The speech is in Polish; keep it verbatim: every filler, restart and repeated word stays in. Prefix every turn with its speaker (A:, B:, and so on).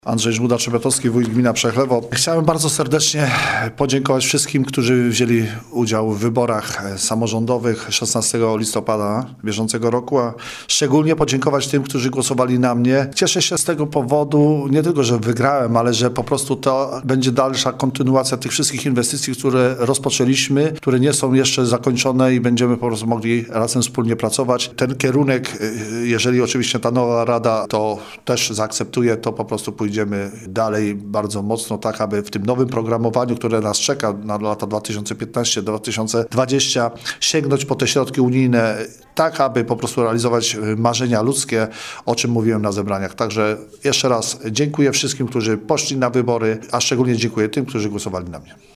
A: Andrzej Żmuda-Trzebiatowski, wójt gmina Przechlewo. Chciałem bardzo serdecznie podziękować wszystkim, którzy wzięli udział w wyborach samorządowych szesnastego listopada bieżącego roku, a szczególnie podziękować tym, którzy głosowali na mnie. Cieszę się z tego powodu, nie tylko, że wygrałem, ale że po prostu to będzie dalsza kontynuacja tych wszystkich inwestycji, które rozpoczęliśmy, które nie są jeszcze zakończone i będziemy po prostu mogli razem wspólnie pracować. Ten kierunek, jeżeli oczywiście ta nowa rada to też zaakceptuje, to po prostu pójdzie Idziemy dalej bardzo mocno, tak aby w tym nowym programowaniu, które nas czeka na lata dwa tysiące piętnaście do dwa tysiące dwudziestego, sięgnąć po te środki unijne, tak aby po prostu realizować marzenia ludzkie, o czym mówiłem na zebraniach. Także jeszcze raz dziękuję wszystkim, którzy poszli na wybory, a szczególnie dziękuję tym, którzy głosowali na mnie.